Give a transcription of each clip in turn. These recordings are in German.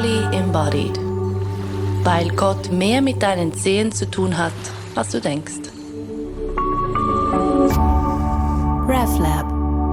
Fully Embodied. Weil Gott mehr mit deinen Zehen zu tun hat, als du denkst. RefLab.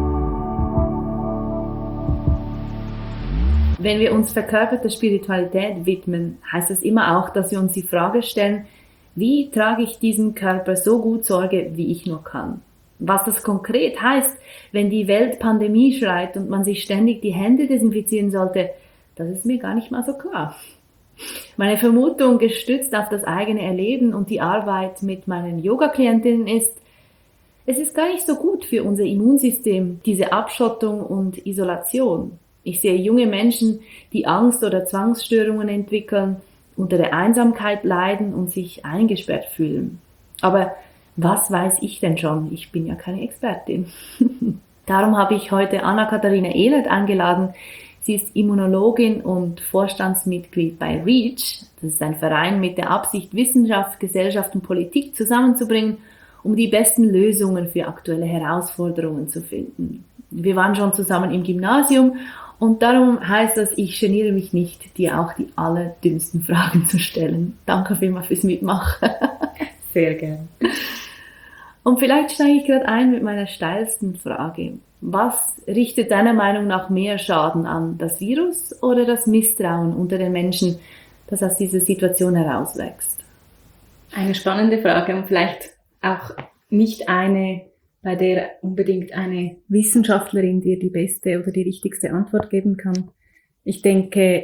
Wenn wir uns verkörperter Spiritualität widmen, heißt das immer auch, dass wir uns die Frage stellen, wie trage ich diesem Körper so gut Sorge, wie ich nur kann? Was das konkret heißt, wenn die Welt Pandemie schreit und man sich ständig die Hände desinfizieren sollte, das ist mir gar nicht mal so klar. Meine Vermutung, gestützt auf das eigene Erleben und die Arbeit mit meinen Yoga-Klientinnen ist, es ist gar nicht so gut für unser Immunsystem, diese Abschottung und Isolation. Ich sehe junge Menschen, die Angst- oder Zwangsstörungen entwickeln, unter der Einsamkeit leiden und sich eingesperrt fühlen. Aber was weiß ich denn schon? Ich bin ja keine Expertin. Darum habe ich heute Anna-Katharina Ehlert eingeladen. Sie ist Immunologin und Vorstandsmitglied bei REACH. Das ist ein Verein mit der Absicht, Wissenschaft, Gesellschaft und Politik zusammenzubringen, um die besten Lösungen für aktuelle Herausforderungen zu finden. Wir waren schon zusammen im Gymnasium und darum heißt das, ich geniere mich nicht, dir auch die allerdümmsten Fragen zu stellen. Danke vielmals fürs Mitmachen. Sehr gerne. Und vielleicht steige ich gerade ein mit meiner steilsten Frage. Was richtet deiner Meinung nach mehr Schaden an, das Virus oder das Misstrauen unter den Menschen, das aus dieser Situation herauswächst? Eine spannende Frage und vielleicht auch nicht eine, bei der unbedingt eine Wissenschaftlerin dir die beste oder die richtigste Antwort geben kann. Ich denke,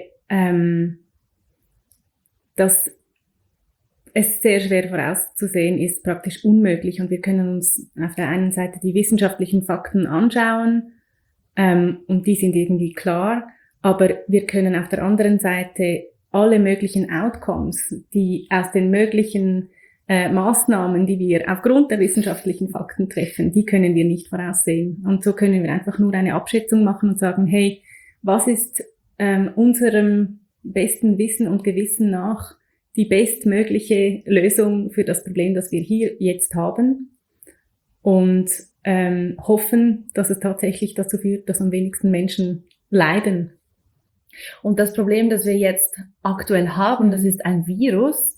dass es sehr schwer vorauszusehen ist, praktisch unmöglich. Und wir können uns auf der einen Seite die wissenschaftlichen Fakten anschauen, und die sind irgendwie klar, aber wir können auf der anderen Seite alle möglichen Outcomes, die aus den möglichen Maßnahmen, die wir aufgrund der wissenschaftlichen Fakten treffen, die können wir nicht voraussehen. Und so können wir einfach nur eine Abschätzung machen und sagen, hey, was ist unserem besten Wissen und Gewissen nach die bestmögliche Lösung für das Problem, das wir hier jetzt haben, und hoffen, dass es tatsächlich dazu führt, dass am wenigsten Menschen leiden. Und das Problem, das wir jetzt aktuell haben, das ist ein Virus.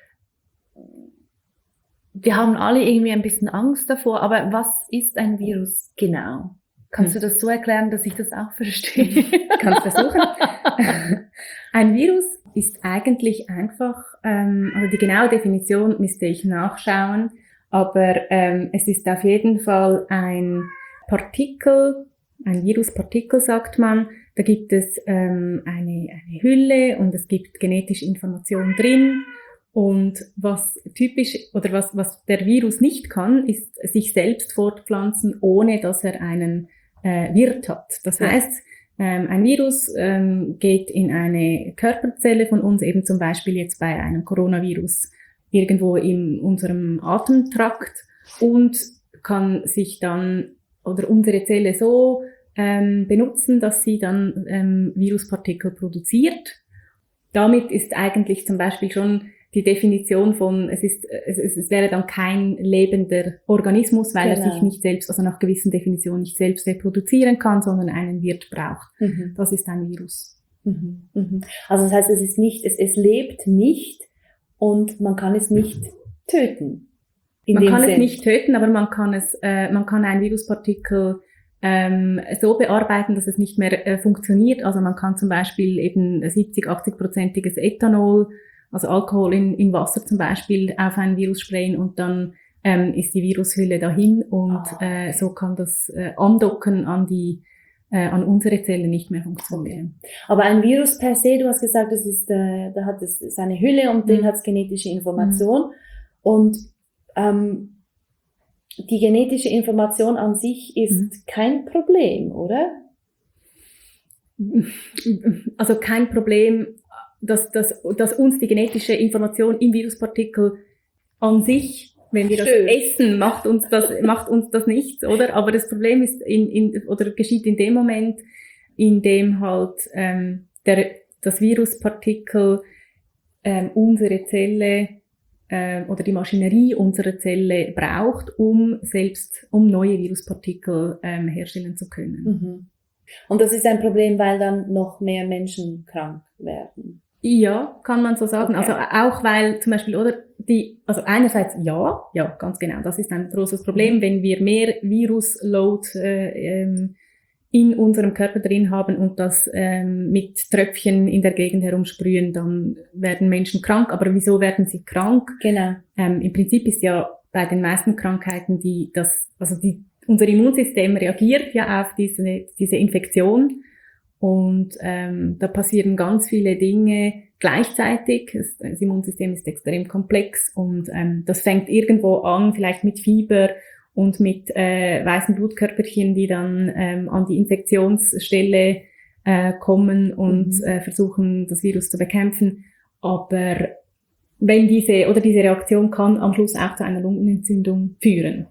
Wir haben alle irgendwie ein bisschen Angst davor, aber was ist ein Virus genau? Kannst du das so erklären, dass ich das auch verstehe? Kannst versuchen. Ein Virus ist eigentlich einfach, also die genaue Definition müsste ich nachschauen, aber es ist auf jeden Fall ein Partikel, ein Viruspartikel sagt man. Da gibt es eine Hülle und es gibt genetische Information drin. Und was typisch oder was der Virus nicht kann, ist sich selbst fortpflanzen, ohne dass er einen Wirt hat. Das heißt, ein Virus geht in eine Körperzelle von uns, eben zum Beispiel jetzt bei einem Coronavirus, irgendwo in unserem Atemtrakt, und kann sich dann oder unsere Zelle so benutzen, dass sie dann Viruspartikel produziert. Damit ist eigentlich zum Beispiel schon die Definition von, es wäre dann kein lebender Organismus, weil er sich nicht selbst, also nach gewissen Definitionen nicht selbst reproduzieren kann, sondern einen Wirt braucht. Das ist ein Virus. Also das heißt, es lebt nicht und man kann es nicht töten. Man kann es nicht töten, aber man kann ein Viruspartikel so bearbeiten, dass es nicht mehr funktioniert. Also man kann zum Beispiel eben 70-80%iges Ethanol, also Alkohol in Wasser zum Beispiel, auf ein Virus sprayen und dann ist die Virushülle dahin und so kann das Andocken an unsere Zellen nicht mehr funktionieren. Okay. Aber ein Virus per se, du hast gesagt, da hat es seine Hülle und drin hat es genetische Information und die genetische Information an sich ist kein Problem, oder? Also kein Problem, dass uns die genetische Information im Viruspartikel an sich, wenn wir das essen, macht uns das nichts, oder? Aber das Problem ist geschieht in dem Moment, in dem halt das Viruspartikel unsere Zelle oder die Maschinerie unserer Zelle braucht, um neue Viruspartikel herstellen zu können. Und das ist ein Problem, weil dann noch mehr Menschen krank werden. Ja, kann man so sagen. Okay. Also auch weil zum Beispiel, also einerseits ja, ganz genau, das ist ein großes Problem, wenn wir mehr Virusload in unserem Körper drin haben und das mit Tröpfchen in der Gegend herumsprühen, dann werden Menschen krank. Aber wieso werden sie krank? Genau. Im Prinzip ist ja bei den meisten Krankheiten unser Immunsystem reagiert ja auf diese Infektion. Und da passieren ganz viele Dinge gleichzeitig. Das Immunsystem ist extrem komplex und das fängt irgendwo an, vielleicht mit Fieber und mit weißen Blutkörperchen, die dann an die Infektionsstelle kommen und versuchen, das Virus zu bekämpfen. Aber wenn diese Reaktion kann am Schluss auch zu einer Lungenentzündung führen.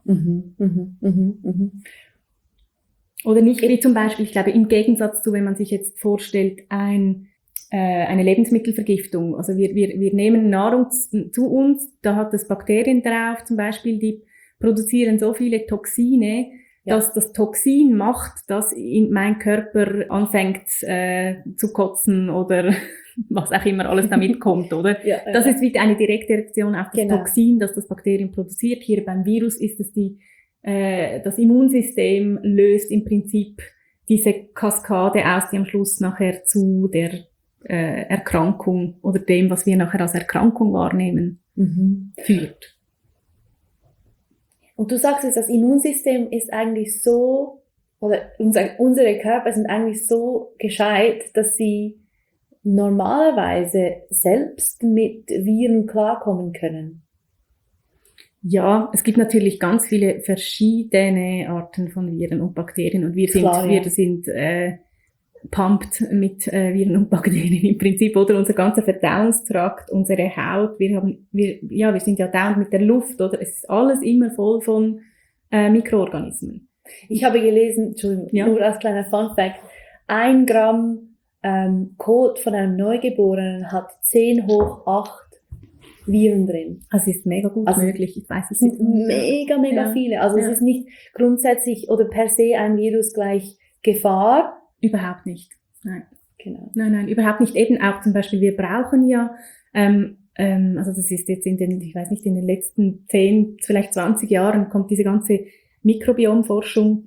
Oder nicht wie zum Beispiel, ich glaube, im Gegensatz zu, wenn man sich jetzt vorstellt, eine Lebensmittelvergiftung. Also wir nehmen Nahrung zu uns, da hat es Bakterien drauf, zum Beispiel, die produzieren so viele Toxine, dass das Toxin macht, dass in mein Körper anfängt zu kotzen oder was auch immer alles damit kommt, oder? Das ist wie eine direkte Reaktion auf das Toxin, das das Bakterium produziert. Hier beim Virus ist es das Immunsystem löst im Prinzip diese Kaskade aus, die am Schluss nachher zu der Erkrankung oder dem, was wir nachher als Erkrankung wahrnehmen, führt. Und du sagst jetzt, das Immunsystem ist eigentlich so, oder unsere Körper sind eigentlich so gescheit, dass sie normalerweise selbst mit Viren klarkommen können. Ja, es gibt natürlich ganz viele verschiedene Arten von Viren und Bakterien und wir sind pumped mit Viren und Bakterien im Prinzip, oder unser ganzer Verdauungstrakt, unsere Haut, wir sind ja dauernd mit der Luft, oder? Es ist alles immer voll von Mikroorganismen. Ich habe gelesen, Entschuldigung, nur als kleiner Funfact, 1 Gramm Kot von einem Neugeborenen hat 10 hoch 8 Viren drin. Also es ist mega gut möglich, ich weiß es nicht. Mega viele. Also es ist nicht grundsätzlich oder per se ein Virus gleich Gefahr. Überhaupt nicht. Nein. Genau. Nein, überhaupt nicht. Eben auch zum Beispiel, wir brauchen ja, also das ist jetzt in den letzten 10, vielleicht 20 Jahren kommt diese ganze Mikrobiomforschung,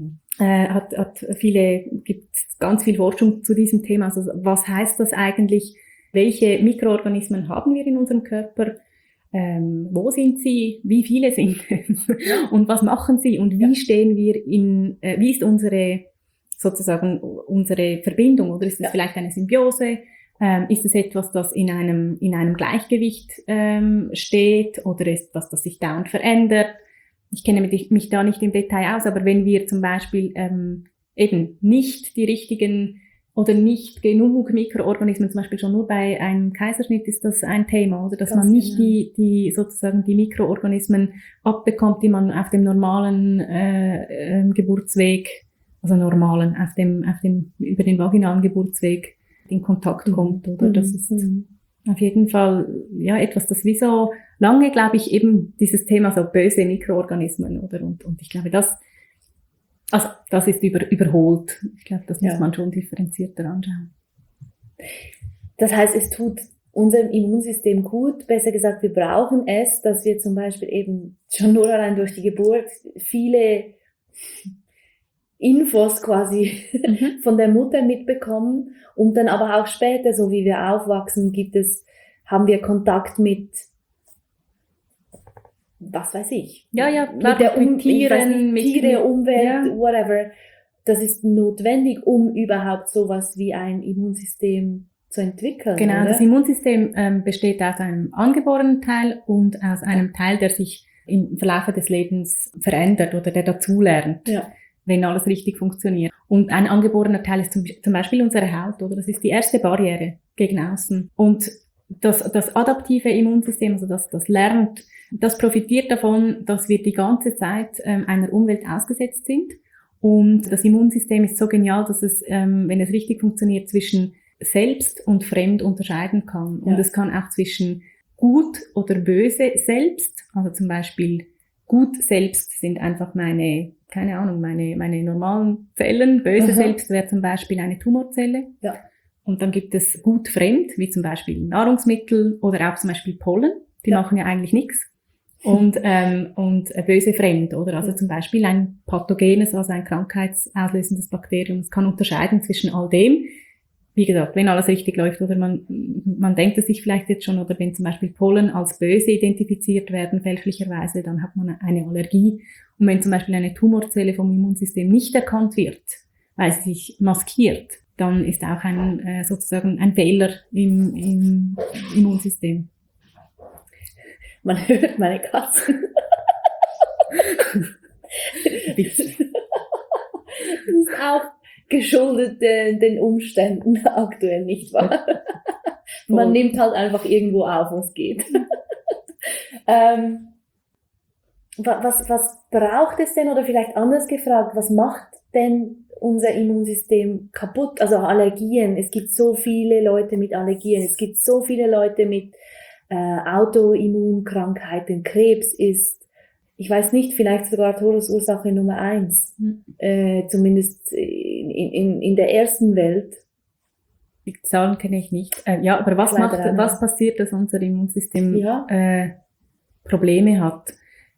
gibt ganz viel Forschung zu diesem Thema. Also was heißt das eigentlich? Welche Mikroorganismen haben wir in unserem Körper? Wo sind sie? Wie viele sind es? Und was machen sie? Und wie stehen wir wie ist unsere Verbindung? Oder ist es vielleicht eine Symbiose? Ist es etwas, das in einem Gleichgewicht steht? Oder ist etwas, das sich dauernd verändert? Ich kenne mich da nicht im Detail aus, aber wenn wir zum Beispiel eben nicht die richtigen oder nicht genug Mikroorganismen, zum Beispiel schon nur bei einem Kaiserschnitt ist das ein Thema, oder dass man nicht die Mikroorganismen abbekommt, die man auf dem normalen Geburtsweg, also über den vaginalen Geburtsweg in Kontakt kommt, oder? Das ist auf jeden Fall etwas, das wie so lange, glaube ich, eben dieses Thema so böse Mikroorganismen, oder? Und ich glaube, das ist überholt. Ich glaube, das muss man schon differenzierter anschauen. Das heißt, es tut unserem Immunsystem gut, besser gesagt, wir brauchen es, dass wir zum Beispiel eben schon nur allein durch die Geburt viele Infos quasi von der Mutter mitbekommen und dann aber auch später, so wie wir aufwachsen, haben wir Kontakt mit, was weiß ich. Klar, mit Tieren, Tiere, Umwelt, whatever. Das ist notwendig, um überhaupt sowas wie ein Immunsystem zu entwickeln. Genau, oder? Das Immunsystem besteht aus einem angeborenen Teil und aus einem Teil, der sich im Verlauf des Lebens verändert oder der dazulernt. Ja. Wenn alles richtig funktioniert. Und ein angeborener Teil ist zum Beispiel unsere Haut, oder? Das ist die erste Barriere gegen außen. Und das adaptive Immunsystem, also das lernt, das profitiert davon, dass wir die ganze Zeit einer Umwelt ausgesetzt sind. Und das Immunsystem ist so genial, dass es, wenn es richtig funktioniert, zwischen selbst und fremd unterscheiden kann. Und es kann auch zwischen gut oder böse selbst, also zum Beispiel gut selbst sind einfach meine keine Ahnung, meine normalen Zellen. Böse selbst wäre zum Beispiel eine Tumorzelle. Ja. Und dann gibt es gut fremd, wie zum Beispiel Nahrungsmittel oder auch zum Beispiel Pollen. Die machen ja eigentlich nichts. Und böse fremd, oder? Also zum Beispiel ein pathogenes, also ein krankheitsauslösendes Bakterium. Es kann unterscheiden zwischen all dem. Wie gesagt, wenn alles richtig läuft, oder man denkt es sich vielleicht jetzt schon, oder wenn zum Beispiel Pollen als böse identifiziert werden, fälschlicherweise, dann hat man eine Allergie. Und wenn zum Beispiel eine Tumorzelle vom Immunsystem nicht erkannt wird, weil sie sich maskiert, dann ist auch sozusagen ein Fehler im Immunsystem. Man hört meine Katzen. Das ist auch geschuldet den Umständen aktuell, nicht wahr? Man nimmt halt einfach irgendwo auf, wo es geht. Was braucht es denn, oder vielleicht anders gefragt, was macht denn unser Immunsystem kaputt? Also Allergien, es gibt so viele Leute mit Allergien, es gibt so viele Leute mit Autoimmunkrankheiten, Krebs ist, ich weiß nicht, vielleicht sogar Todesursache Nummer 1, zumindest in der ersten Welt. Die Zahlen kenne ich nicht. Ja, aber was passiert, dass unser Immunsystem Probleme hat?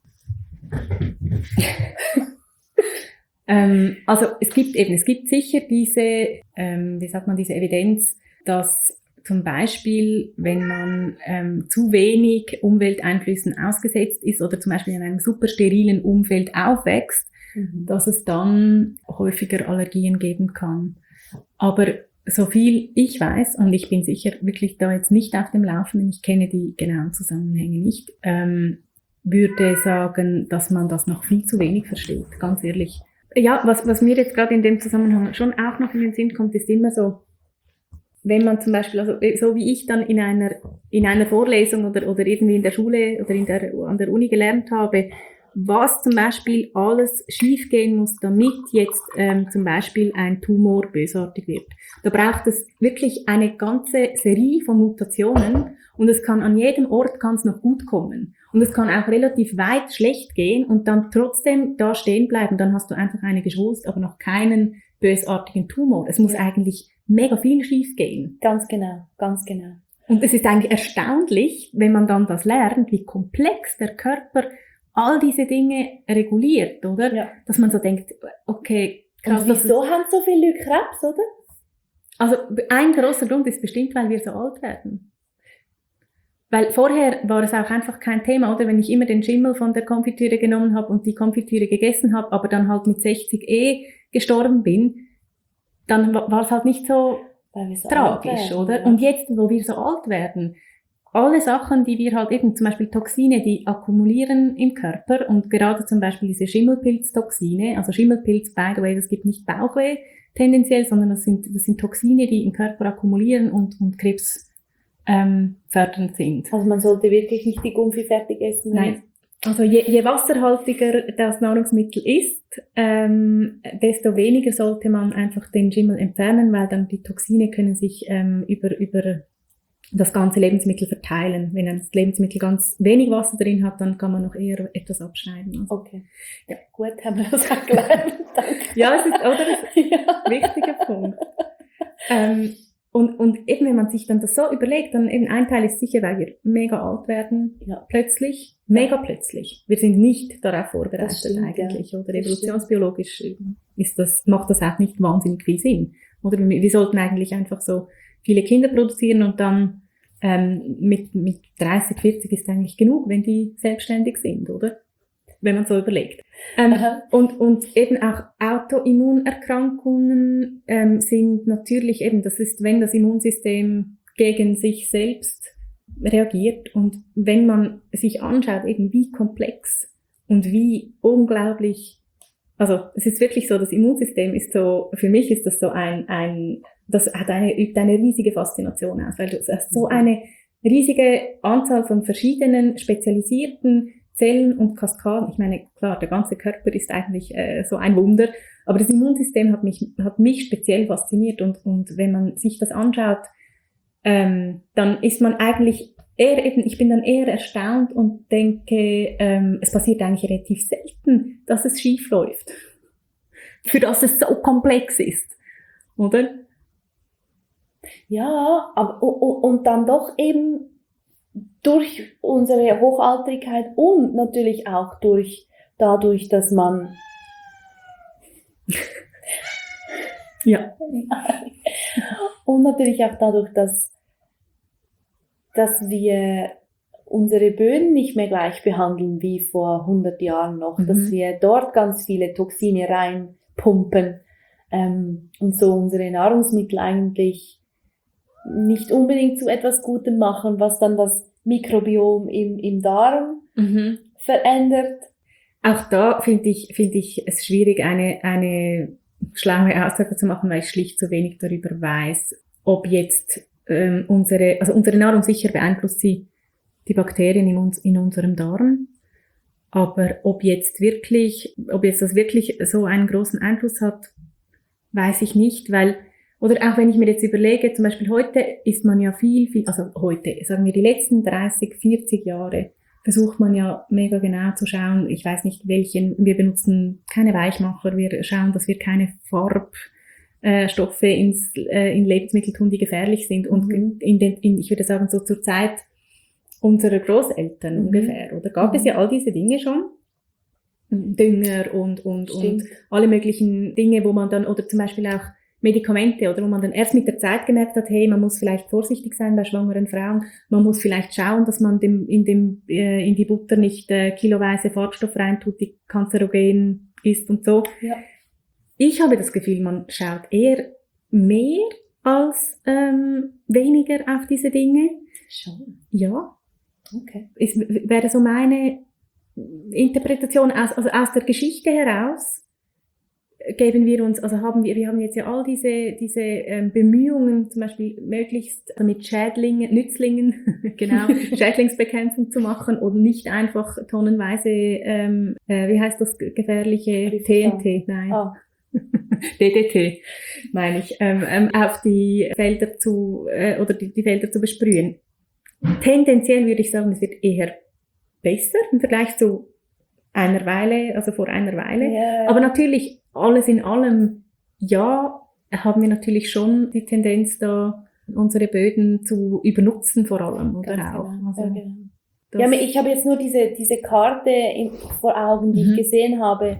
Also es gibt sicher diese Evidenz, dass zum Beispiel, wenn man zu wenig Umwelteinflüssen ausgesetzt ist oder zum Beispiel in einem super sterilen Umfeld aufwächst, dass es dann häufiger Allergien geben kann. Aber so viel ich weiß, und ich bin sicher wirklich da jetzt nicht auf dem Laufenden, ich kenne die genauen Zusammenhänge nicht, würde sagen, dass man das noch viel zu wenig versteht, ganz ehrlich. Ja, was mir jetzt gerade in dem Zusammenhang schon auch noch in den Sinn kommt, ist immer so, wenn man zum Beispiel, also so wie ich dann in einer Vorlesung oder irgendwie in der Schule oder an der Uni gelernt habe, was zum Beispiel alles schiefgehen muss, damit jetzt zum Beispiel ein Tumor bösartig wird. Da braucht es wirklich eine ganze Serie von Mutationen und es kann an jedem Ort noch gut kommen. Und es kann auch relativ weit schlecht gehen und dann trotzdem da stehen bleiben. Dann hast du einfach eine Geschwulst, aber noch keinen bösartigen Tumor. Es muss eigentlich mega viel schief gehen. Ganz genau, ganz genau. Und es ist eigentlich erstaunlich, wenn man dann das lernt, wie komplex der Körper all diese Dinge reguliert, oder? Ja. Dass man so denkt, okay, krass. Und wieso haben so viele Leute Krebs, oder? Also ein großer Grund ist bestimmt, weil wir so alt werden. Weil vorher war es auch einfach kein Thema, oder? Wenn ich immer den Schimmel von der Konfitüre genommen habe und die Konfitüre gegessen habe, aber dann halt mit 60 gestorben bin, dann war es halt nicht so tragisch, oder? Ja. Und jetzt, wo wir so alt werden, alle Sachen, die wir halt eben, zum Beispiel Toxine, die akkumulieren im Körper und gerade zum Beispiel diese Schimmelpilztoxine, also Schimmelpilz, by the way, das gibt nicht Bauchweh tendenziell, sondern das sind Toxine, die im Körper akkumulieren und Krebs fördernd sind. Also man sollte wirklich nicht die Gumpfi fertig essen? Nein. Also je wasserhaltiger das Nahrungsmittel ist, desto weniger sollte man einfach den Schimmel entfernen, weil dann die Toxine können sich über das ganze Lebensmittel verteilen. Wenn ein Lebensmittel ganz wenig Wasser drin hat, dann kann man noch eher etwas abschneiden. Also. Okay. Ja, gut, haben wir das auch gelernt. Ja, es ist, oder? Ja. Wichtiger Punkt. Und eben, wenn man sich dann das so überlegt, dann eben ein Teil ist sicher, weil wir mega alt werden, plötzlich, mega plötzlich. Wir sind nicht darauf vorbereitet eigentlich, oder evolutionsbiologisch macht das auch nicht wahnsinnig viel Sinn. Oder wir sollten eigentlich einfach so viele Kinder produzieren und dann mit 30, 40 ist eigentlich genug, wenn die selbstständig sind, oder? Wenn man so überlegt. Und eben auch Autoimmunerkrankungen sind natürlich eben, das ist, wenn das Immunsystem gegen sich selbst reagiert und wenn man sich anschaut, eben wie komplex und wie unglaublich, also es ist wirklich so, das Immunsystem ist so, für mich ist das so das übt eine riesige Faszination aus, weil du hast so eine riesige Anzahl von verschiedenen spezialisierten Zellen und Kaskaden. Ich meine, klar, der ganze Körper ist eigentlich so ein Wunder, aber das Immunsystem hat mich speziell fasziniert und wenn man sich das anschaut, dann ist man eigentlich ich bin dann eher erstaunt und denke, es passiert eigentlich relativ selten, dass es schief läuft. Für das es so komplex ist. Oder? Ja, aber, und dann doch eben durch unsere Hochaltrigkeit und natürlich auch dadurch, dass man Ja. und natürlich auch dadurch, dass wir unsere Böden nicht mehr gleich behandeln wie vor 100 Jahren noch, dass wir dort ganz viele Toxine reinpumpen und so unsere Nahrungsmittel eigentlich nicht unbedingt zu etwas Gutem machen, was dann das Mikrobiom im Darm verändert. Auch da finde ich es schwierig, eine schlaue Aussage zu machen, weil ich schlicht zu wenig darüber weiß, ob jetzt unsere Nahrung sicher beeinflusst sie die Bakterien in unserem Darm, aber ob jetzt das wirklich so einen großen Einfluss hat, weiß ich nicht, weil, oder auch wenn ich mir jetzt überlege, zum Beispiel heute ist man ja also heute, sagen wir die letzten 30, 40 Jahre, versucht man ja mega genau zu schauen, ich weiß nicht wir benutzen keine Weichmacher, wir schauen, dass wir keine Farbstoffe in Lebensmittel tun, die gefährlich sind und ich würde sagen, so zur Zeit unserer Großeltern ungefähr, oder gab es ja all diese Dinge schon? Dünger und alle möglichen Dinge, wo man dann, oder zum Beispiel auch Medikamente, oder wo man dann erst mit der Zeit gemerkt hat, hey, man muss vielleicht vorsichtig sein bei schwangeren Frauen, man muss vielleicht schauen, dass man in die Butter nicht kiloweise Farbstoff reintut, die kanzerogen ist und so. Ja. Ich habe das Gefühl, man schaut eher mehr als weniger auf diese Dinge. Schon. Ja. Okay. Wäre so meine Interpretation aus der Geschichte heraus. Geben wir uns, also wir haben jetzt ja all diese Bemühungen, zum Beispiel möglichst mit Nützlingen, genau, Schädlingsbekämpfung zu machen und nicht einfach tonnenweise, wie heißt das gefährliche TNT? Nein. Oh. DDT, meine ich, auf die Felder oder die Felder zu besprühen. Tendenziell würde ich sagen, es wird eher besser im Vergleich zu einer Weile, also vor einer Weile. Yeah. Aber natürlich, alles in allem, ja, haben wir natürlich schon die Tendenz, da unsere Böden zu übernutzen vor allem, oder ganz auch. Genau. Also, ja, ich habe jetzt nur diese Karte vor Augen, die ich gesehen habe,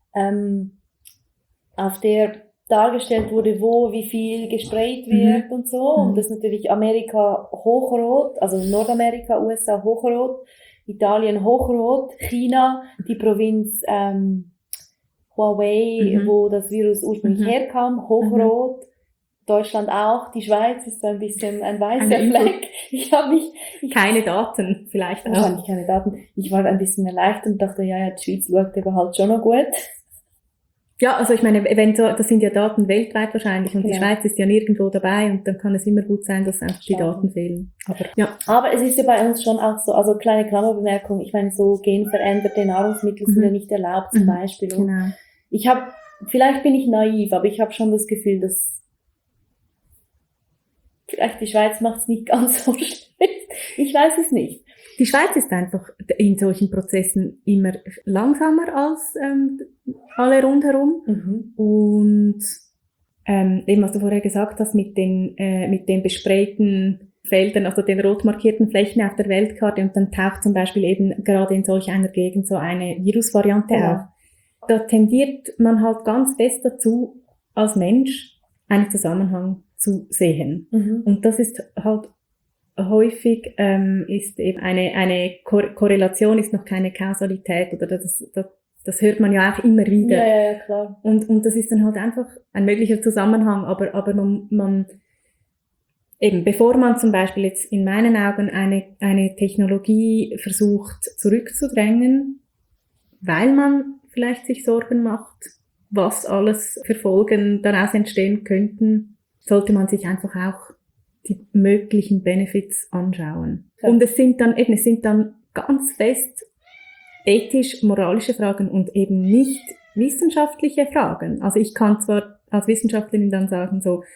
auf der dargestellt wurde, wo wie viel gesprayt wird und so. Und das ist natürlich Amerika hochrot, also Nordamerika, USA hochrot, Italien hochrot, China, die Provinz Huawei, wo das Virus ursprünglich herkam, hochrot, Deutschland auch, die Schweiz ist so ein bisschen ein weißer Fleck. Keine Daten, vielleicht auch. Wahrscheinlich keine Daten. Ich war ein bisschen erleichtert und dachte, ja, die Schweiz schaut aber halt schon noch gut. Ja, also ich meine, das sind ja Daten weltweit wahrscheinlich und die Schweiz ist ja nirgendwo dabei und dann kann es immer gut sein, dass einfach die Daten fehlen. Aber es ist ja bei uns schon auch so, also kleine Klammerbemerkung, ich meine, so genveränderte Nahrungsmittel sind ja nicht erlaubt zum Beispiel. Und genau. Vielleicht bin ich naiv, aber ich habe schon das Gefühl, dass vielleicht die Schweiz macht es nicht ganz so schlecht. Ich weiß es nicht. Die Schweiz ist einfach in solchen Prozessen immer langsamer als alle rundherum. Und eben, was du vorher gesagt hast, mit den besprayten Feldern, also den rot markierten Flächen auf der Weltkarte, und dann taucht zum Beispiel eben gerade in solch einer Gegend so eine Virusvariante auf. Da tendiert man halt ganz fest dazu, als Mensch einen Zusammenhang zu sehen. Und das ist halt häufig ist eben eine Korrelation, ist noch keine Kausalität, oder das hört man ja auch immer wieder. Ja, klar. Und das ist dann halt einfach ein möglicher Zusammenhang, aber man eben, bevor man zum Beispiel jetzt in meinen Augen eine Technologie versucht zurückzudrängen, weil man vielleicht sich Sorgen macht, was alles für Folgen daraus entstehen könnten, sollte man sich einfach auch die möglichen Benefits anschauen. Ja. Und es sind dann ganz fest ethisch-moralische Fragen und eben nicht wissenschaftliche Fragen. Also ich kann zwar als Wissenschaftlerin dann sagen so,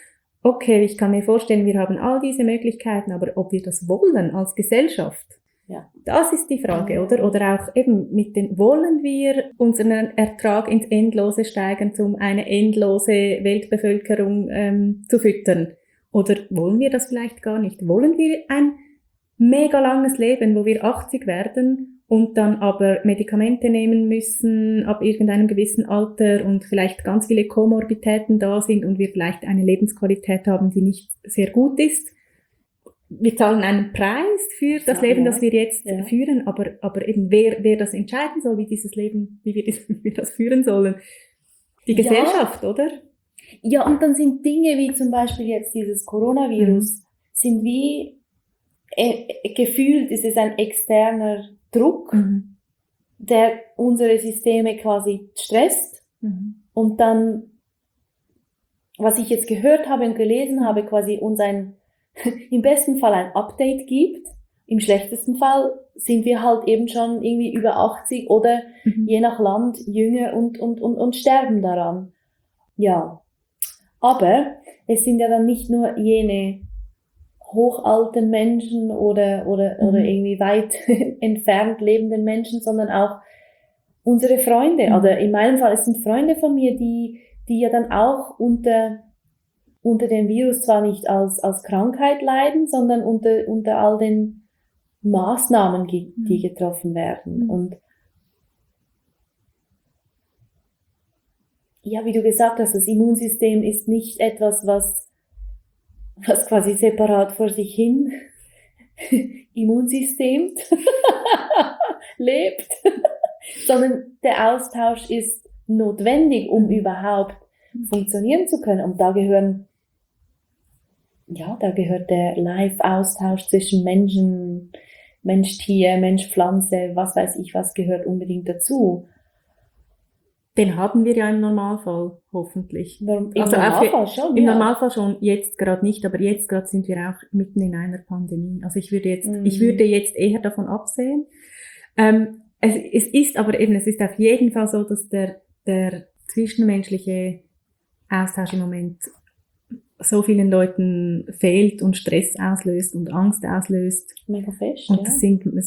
okay, ich kann mir vorstellen, wir haben all diese Möglichkeiten, aber ob wir das wollen als Gesellschaft, Ja. das ist die Frage, oder? Oder auch eben wollen wir unseren Ertrag ins Endlose steigern, um eine endlose Weltbevölkerung zu füttern? Oder wollen wir das vielleicht gar nicht? Wollen wir ein mega langes Leben, wo wir 80 werden und dann aber Medikamente nehmen müssen ab irgendeinem gewissen Alter und vielleicht ganz viele Komorbiditäten da sind und wir vielleicht eine Lebensqualität haben, die nicht sehr gut ist? Wir zahlen einen Preis für das Leben, das wir jetzt führen, aber eben wer das entscheiden soll, wie wir das führen sollen. Die Gesellschaft, oder? Ja, und dann sind Dinge wie zum Beispiel jetzt dieses Coronavirus, sind wie gefühlt ist es ein externer Druck, der unsere Systeme quasi stresst und dann, was ich jetzt gehört habe und gelesen habe, quasi uns im besten Fall ein Update gibt. Im schlechtesten Fall sind wir halt eben schon irgendwie über 80 oder je nach Land jünger und sterben daran. Ja. Aber es sind ja dann nicht nur jene hochalten Menschen oder irgendwie weit entfernt lebenden Menschen, sondern auch unsere Freunde. Oder in meinem Fall, es sind Freunde von mir, die ja dann auch unter dem Virus zwar nicht als Krankheit leiden, sondern unter all den Maßnahmen, die getroffen werden. Und ja, wie du gesagt hast, das Immunsystem ist nicht etwas, was quasi separat vor sich hin Immunsystem lebt, sondern der Austausch ist notwendig, um überhaupt funktionieren zu können. Und da gehört der Live-Austausch zwischen Mensch-Tier, Mensch-Pflanze, was weiß ich, was gehört unbedingt dazu. Den haben wir ja im Normalfall, hoffentlich. Im Normalfall schon, Im Normalfall schon, jetzt gerade nicht, aber jetzt gerade sind wir auch mitten in einer Pandemie. Also ich würde jetzt eher davon absehen. Es ist auf jeden Fall so, dass der zwischenmenschliche Austausch im Moment so vielen Leuten fehlt und Stress auslöst und Angst auslöst. Mega fest, und es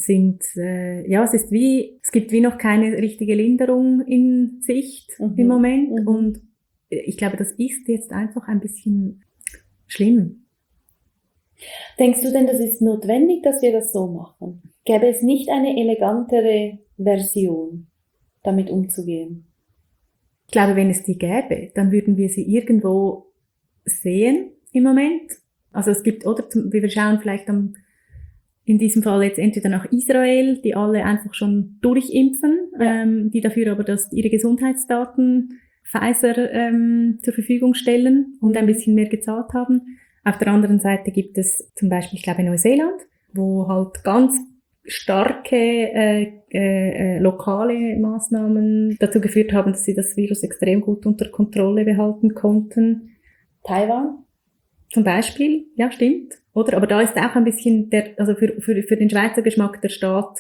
gibt wie noch keine richtige Linderung in Sicht im Moment. Und ich glaube, das ist jetzt einfach ein bisschen schlimm. Denkst du denn, das ist notwendig, dass wir das so machen? Gäbe es nicht eine elegantere Version, damit umzugehen? Ich glaube, wenn es die gäbe, dann würden wir sie irgendwo sehen im Moment. Also es gibt, oder wir schauen vielleicht in diesem Fall jetzt entweder nach Israel, die alle einfach schon durchimpfen, die dafür aber ihre Gesundheitsdaten Pfizer zur Verfügung stellen und ein bisschen mehr gezahlt haben. Auf der anderen Seite gibt es zum Beispiel, ich glaube, Neuseeland, wo halt ganz starke lokale Maßnahmen dazu geführt haben, dass sie das Virus extrem gut unter Kontrolle behalten konnten. Taiwan? Zum Beispiel, ja, stimmt. Oder? Aber da ist auch ein bisschen für den Schweizer Geschmack der Staat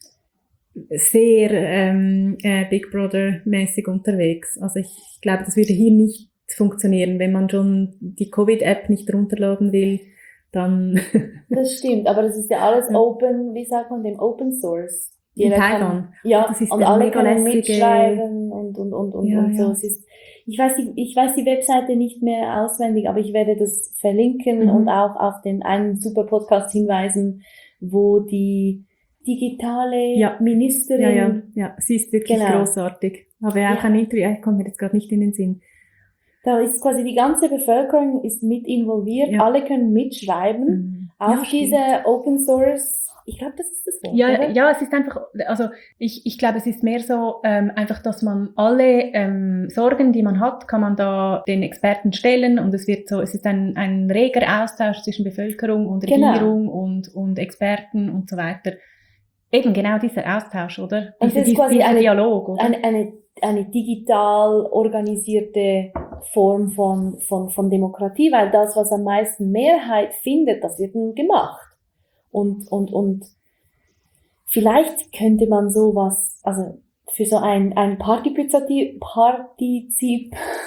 sehr Big Brother-mäßig unterwegs. Also ich glaube, das würde hier nicht funktionieren, wenn man schon die Covid-App nicht runterladen will, dann... Das stimmt, aber das ist ja alles Open, wie sagt man dem, Open Source. In Taiwan. Ja, das ist und alle mega können lässige... mitschreiben und so. Es ist, ich weiß die Webseite nicht mehr auswendig, aber ich werde das verlinken und auch auf einen super Podcast hinweisen, wo die digitale Ministerin... Ja, sie ist wirklich großartig. Aber auch ein Interview, ich komme mir jetzt gerade nicht in den Sinn. Da ist quasi die ganze Bevölkerung ist mit involviert, alle können mitschreiben auf diese Open Source. Ich glaube, das ist das Wort, oder? Ja, es ist einfach, also ich glaube, es ist mehr so einfach, dass man alle Sorgen, die man hat, kann man da den Experten stellen und es ist ein reger Austausch zwischen Bevölkerung und Regierung und Experten und so weiter. Eben genau dieser Austausch, oder? Und das ist quasi dieser Dialog, oder? Eine digital organisierte Form von Demokratie, weil das, was am meisten Mehrheit findet, das wird dann gemacht. Und vielleicht könnte man sowas, also für so ein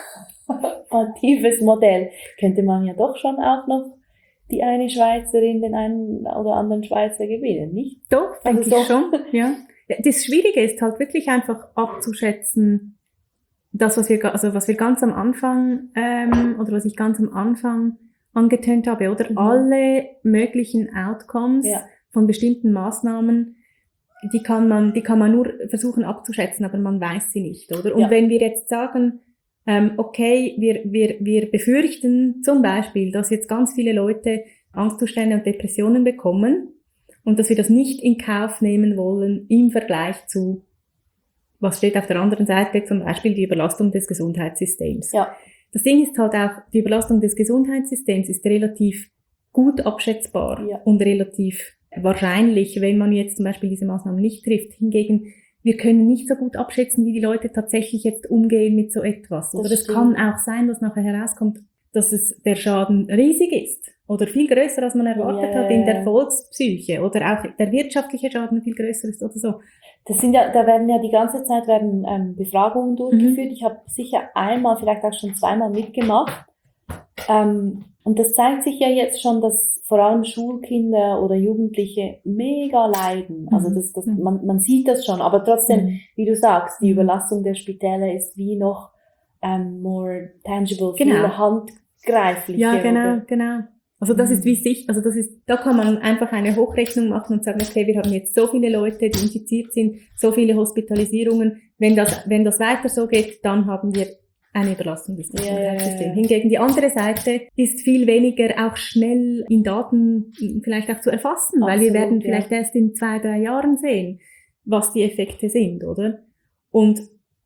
alternatives Modell. Könnte man ja doch schon auch noch die eine Schweizerin, den einen oder anderen Schweizer gewinnen, nicht? Doch, denke Also ich schon, ja. Das Schwierige ist halt wirklich einfach abzuschätzen, das, was wir ganz am Anfang, oder was ich ganz am Anfang angetönt habe, oder alle möglichen Outcomes von bestimmten Maßnahmen, die kann man nur versuchen abzuschätzen, aber man weiß sie nicht, oder? Und wenn wir jetzt sagen, okay, wir befürchten zum Beispiel, dass jetzt ganz viele Leute Angstzustände und Depressionen bekommen und dass wir das nicht in Kauf nehmen wollen im Vergleich zu, was steht auf der anderen Seite, zum Beispiel die Überlastung des Gesundheitssystems. Ja. Das Ding ist halt auch, die Überlastung des Gesundheitssystems ist relativ gut abschätzbar und relativ wahrscheinlich, wenn man jetzt zum Beispiel diese Maßnahmen nicht trifft. Hingegen, wir können nicht so gut abschätzen, wie die Leute tatsächlich jetzt umgehen mit so etwas. Oder es kann auch sein, dass nachher herauskommt, dass der Schaden riesig ist oder viel größer, als man erwartet hat in der Volkspsyche oder auch der wirtschaftliche Schaden viel größer ist oder so. Das sind da werden die ganze Zeit Befragungen durchgeführt. Ich habe sicher einmal, vielleicht auch schon zweimal mitgemacht. Und das zeigt sich ja jetzt schon, dass vor allem Schulkinder oder Jugendliche mega leiden. Also man sieht das schon, aber trotzdem, wie du sagst, die Überlastung der Spitäler ist wie noch more tangible, viel handgreiflicher. Ja, genau. Also das ist da kann man einfach eine Hochrechnung machen und sagen, okay, wir haben jetzt so viele Leute, die infiziert sind, so viele Hospitalisierungen. Wenn das weiter so geht, dann haben wir eine Überlastung des Gesundheitssystems. Hingegen die andere Seite ist viel weniger auch schnell in Daten vielleicht auch zu erfassen, weil wir werden vielleicht erst in 2-3 Jahren sehen, was die Effekte sind, oder? Und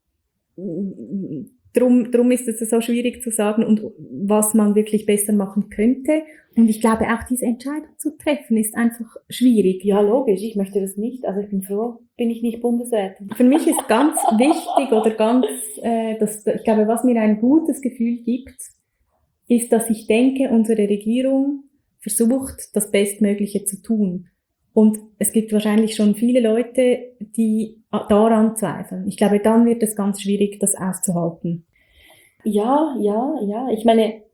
drum ist es so schwierig zu sagen und was man wirklich besser machen könnte. Und ich glaube auch diese Entscheidung zu treffen ist einfach schwierig. Ja, logisch. Ich möchte das nicht. Also ich bin froh, bin ich nicht Bundesrätin. Für mich ist ganz wichtig oder ich glaube, was mir ein gutes Gefühl gibt, ist, dass ich denke, unsere Regierung versucht, das Bestmögliche zu tun. Und es gibt wahrscheinlich schon viele Leute, die daran zweifeln. Ich glaube, dann wird es ganz schwierig, das auszuhalten. Ja. Ich meine,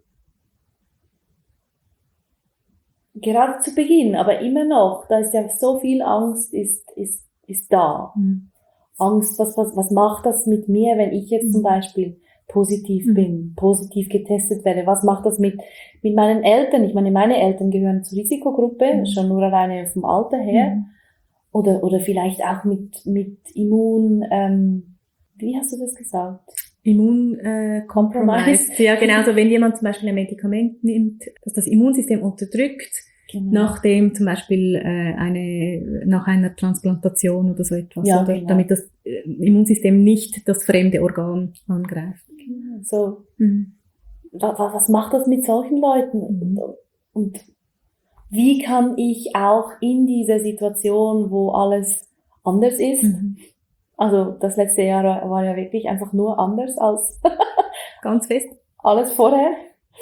gerade zu Beginn, aber immer noch, da ist ja so viel Angst, ist da. Angst, was macht das mit mir, wenn ich jetzt zum Beispiel positiv bin, positiv getestet werde? Was macht das mit meinen Eltern? Ich meine, meine Eltern gehören zur Risikogruppe, schon nur alleine vom Alter her. Oder vielleicht auch mit Immun, wie hast du das gesagt? Immuncompromise. Ja, genau. So, wenn jemand zum Beispiel ein Medikament nimmt, das das Immunsystem unterdrückt, nachdem zum Beispiel nach einer Transplantation oder so etwas, oder damit das Immunsystem nicht das fremde Organ angreift. So, was macht das mit solchen Leuten? Und wie kann ich auch in dieser Situation, wo alles anders ist, also das letzte Jahr war ja wirklich einfach nur anders als ganz fest alles vorher,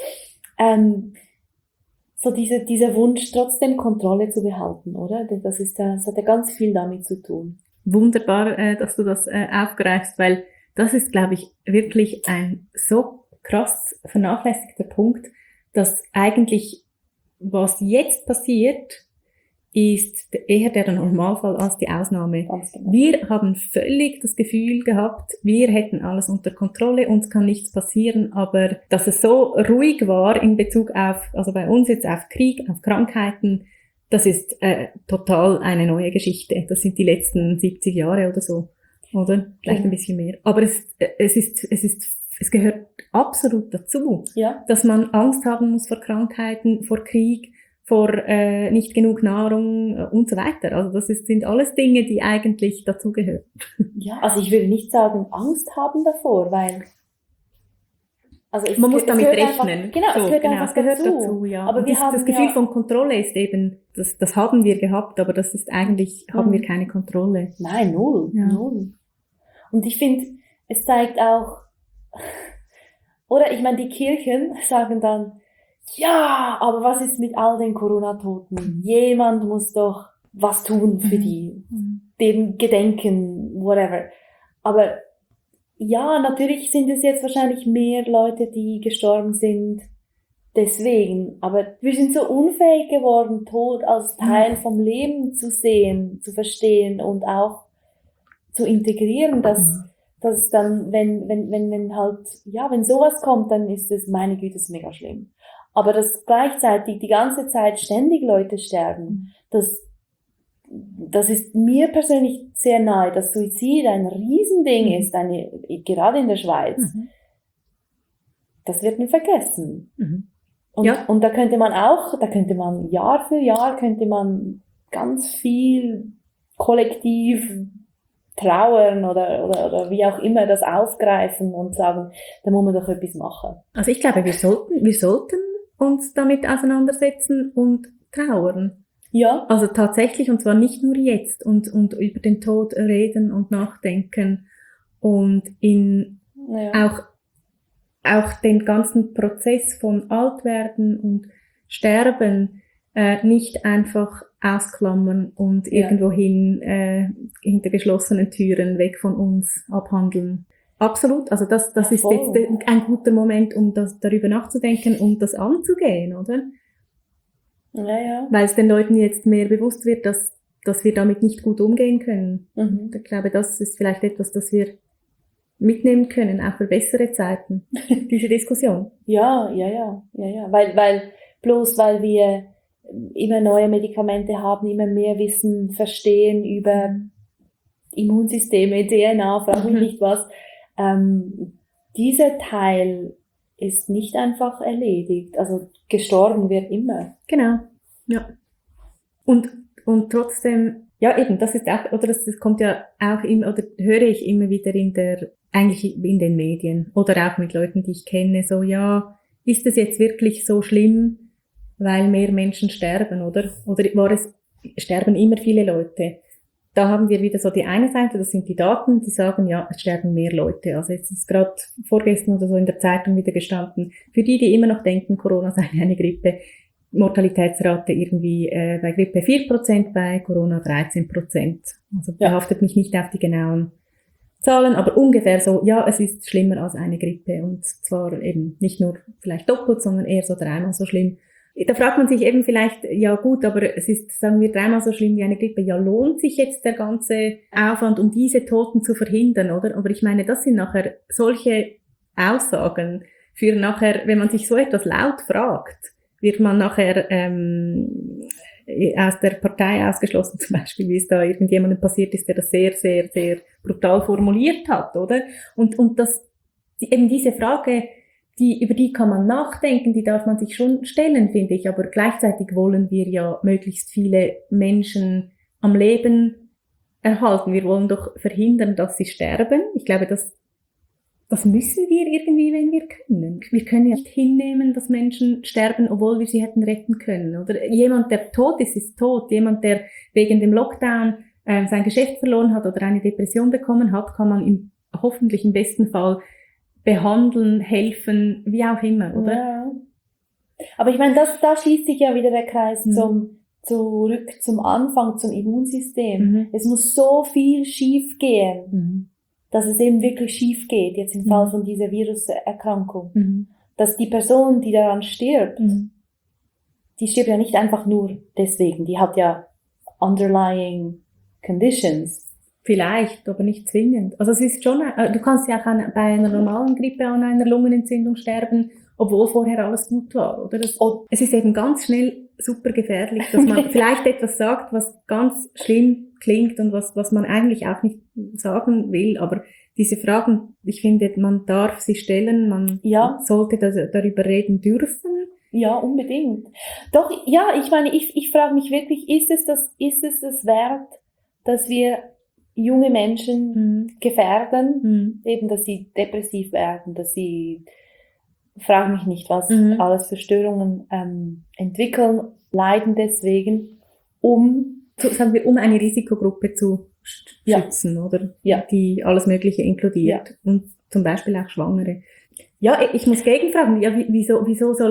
so dieser Wunsch, trotzdem Kontrolle zu behalten, oder? Das hat ja ganz viel damit zu tun. Wunderbar, dass du das aufgreifst, weil das ist, glaube ich, wirklich ein so krass vernachlässigter Punkt, dass eigentlich, was jetzt passiert, ist eher der Normalfall als die Ausnahme. Genau. Wir haben völlig das Gefühl gehabt, wir hätten alles unter Kontrolle, uns kann nichts passieren, aber dass es so ruhig war in Bezug auf, also bei uns jetzt auf Krieg, auf Krankheiten, das ist total eine neue Geschichte. Das sind die letzten 70 Jahre oder so, oder? Vielleicht ein bisschen mehr. Aber es gehört absolut dazu, dass man Angst haben muss vor Krankheiten, vor Krieg, vor nicht genug Nahrung und so weiter. Also das sind alles Dinge, die eigentlich dazugehören. Ja, also ich würde nicht sagen, Angst haben davor, weil man muss damit rechnen. Es gehört dazu. Ja. Aber das Gefühl von Kontrolle ist eben, das haben wir gehabt, aber das ist eigentlich, haben wir keine Kontrolle. Nein, null. Und ich finde, es zeigt auch, oder ich meine, die Kirchen sagen dann, ja, aber was ist mit all den Corona-Toten? Jemand muss doch was tun für die, deren Gedenken, whatever. Aber ja, natürlich sind es jetzt wahrscheinlich mehr Leute, die gestorben sind deswegen, aber wir sind so unfähig geworden, Tod als Teil vom Leben zu sehen, zu verstehen und auch zu integrieren, dass es dann, wenn halt, ja, wenn sowas kommt, dann ist es, meine Güte, ist mega schlimm. Aber dass gleichzeitig die ganze Zeit ständig Leute sterben, das ist mir persönlich sehr nahe, dass Suizid ein Riesending ist, gerade in der Schweiz. Das wird nie vergessen. Und da könnte man Jahr für Jahr ganz viel kollektiv trauern oder wie auch immer das aufgreifen und sagen, da muss man doch etwas machen. Also ich glaube, wir sollten uns damit auseinandersetzen und trauern. Ja. Also tatsächlich, und zwar nicht nur jetzt und über den Tod reden und nachdenken und auch den ganzen Prozess von Altwerden und Sterben nicht einfach ausklammern und irgendwohin hinter geschlossenen Türen weg von uns abhandeln. Absolut, also das ist jetzt ein guter Moment, um darüber nachzudenken und das anzugehen, oder? Ja. Weil es den Leuten jetzt mehr bewusst wird, dass wir damit nicht gut umgehen können. Ich glaube, das ist vielleicht etwas, das wir mitnehmen können, auch für bessere Zeiten, diese Diskussion. Ja. Weil wir immer neue Medikamente haben, immer mehr Wissen, verstehen über Immunsysteme, DNA, frag mich nicht was. Dieser Teil ist nicht einfach erledigt. Also gestorben wird immer. Genau, ja. Und trotzdem, ja eben, das ist auch, oder das kommt ja auch immer, oder höre ich immer wieder eigentlich in den Medien oder auch mit Leuten, die ich kenne, so, ja, ist es jetzt wirklich so schlimm, weil mehr Menschen sterben, oder? Oder sterben immer viele Leute? Da haben wir wieder so die eine Seite, das sind die Daten, die sagen, ja, es sterben mehr Leute. Also jetzt ist gerade vorgestern oder so in der Zeitung wieder gestanden, für die immer noch denken, Corona sei eine Grippe, Mortalitätsrate irgendwie bei Grippe 4%, bei Corona 13%. Also behaftet mich nicht auf die genauen Zahlen, aber ungefähr so, ja, es ist schlimmer als eine Grippe und zwar eben nicht nur vielleicht doppelt, sondern eher so 3-mal so schlimm. Da fragt man sich eben vielleicht, ja gut, aber es ist, sagen wir, 3-mal so schlimm wie eine Grippe. Ja, lohnt sich jetzt der ganze Aufwand, um diese Toten zu verhindern, oder? Aber ich meine, das sind nachher solche Aussagen für nachher, wenn man sich so etwas laut fragt, wird man nachher aus der Partei ausgeschlossen, zum Beispiel, wie es da irgendjemandem passiert ist, der das sehr, sehr, sehr brutal formuliert hat, oder? Und eben diese Frage, über die kann man nachdenken, die darf man sich schon stellen, finde ich, aber gleichzeitig wollen wir ja möglichst viele Menschen am Leben erhalten. Wir wollen doch verhindern, dass sie sterben. Ich glaube, das müssen wir irgendwie, wenn wir können. Wir können ja nicht hinnehmen, dass Menschen sterben, obwohl wir sie hätten retten können. Oder jemand, der tot ist tot. Jemand, der wegen dem Lockdown sein Geschäft verloren hat oder eine Depression bekommen hat, kann man hoffentlich im besten Fall behandeln, helfen, wie auch immer, oder? Ja. Aber ich meine, da schließt sich ja wieder der Kreis zurück zum Anfang, zum Immunsystem. Es muss so viel schief gehen, dass es eben wirklich schief geht, jetzt im Fall von dieser Viruserkrankung. Dass die Person, die daran stirbt, die stirbt ja nicht einfach nur deswegen, die hat ja underlying conditions. Vielleicht, aber nicht zwingend. Also es ist schon, du kannst ja auch bei einer normalen Grippe an einer Lungenentzündung sterben, obwohl vorher alles gut war, oder? Es ist eben ganz schnell super gefährlich, dass man vielleicht etwas sagt, was ganz schlimm klingt und was man eigentlich auch nicht sagen will, aber diese Fragen, ich finde, man darf sie stellen, man sollte darüber reden dürfen. Ja, unbedingt. Doch, ja, ich meine, ich frage mich wirklich, ist es das wert, dass wir junge Menschen gefährden, eben, dass sie depressiv werden, dass sie, frage mich nicht, was alles für Störungen entwickeln, leiden deswegen, um eine Risikogruppe zu schützen, oder? Ja. Die alles Mögliche inkludiert. Und zum Beispiel auch Schwangere. Ja, ich muss gegenfragen, ja, wieso soll